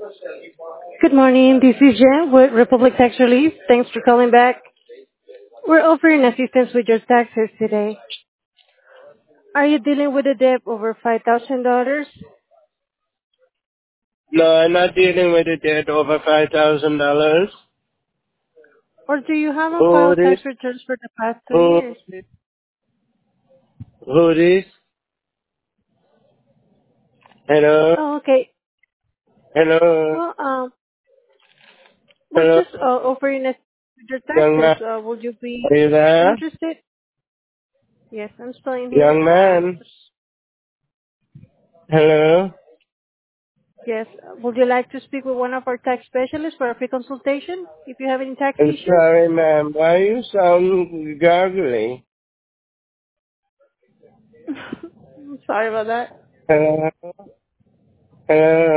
Good morning. This is Jen with Republic Tax Relief. Thanks for calling back. We're offering assistance with your taxes today. Are you dealing with a debt over $5,000? No, I'm not dealing with a debt over $5,000. Or do you have a Who file this? tax returns for the past 2 Who, years? who this? Hello? Oh, okay. Hello? Well, we're Hello? just offering assistance with your Young taxes. man, Would you be are you there? interested? Yes, I'm still in here. Young man? Hello? Yes. Would you like to speak with one of our tax specialists for a free consultation if you have any tax I'm issues? sorry, ma'am. Why you sound gargly? Sorry about that. Hello? Hello?